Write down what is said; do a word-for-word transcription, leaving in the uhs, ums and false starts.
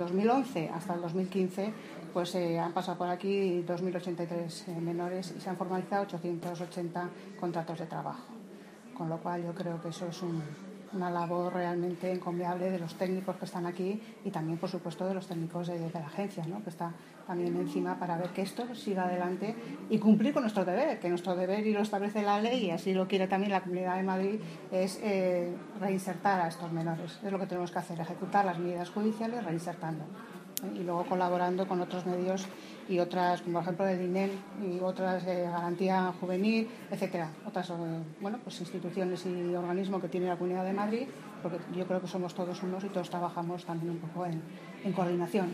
dos mil once hasta el dos mil quince pues eh, han pasado por aquí dos mil ochenta y tres eh, menores y se han formalizado ochocientos ochenta contratos de trabajo, con lo cual yo creo que eso es un, una labor realmente encomiable de los técnicos que están aquí y también, por supuesto, de los técnicos de, de la agencia, ¿no?, que está también encima para ver que esto siga adelante y cumplir con nuestro deber, que nuestro deber, y lo establece la ley y así lo quiere también la Comunidad de Madrid, es eh, reinsertar a estos menores. Es lo que tenemos que hacer, ejecutar las medidas judiciales reinsertando, ¿eh? Y luego colaborando con otros medios y otras, como por ejemplo el I N E M y otras, eh, Garantía Juvenil, etcétera, otras eh, bueno, pues instituciones y organismos que tiene la Comunidad de Madrid, porque yo creo que somos todos unos y todos trabajamos también un poco en, en coordinación.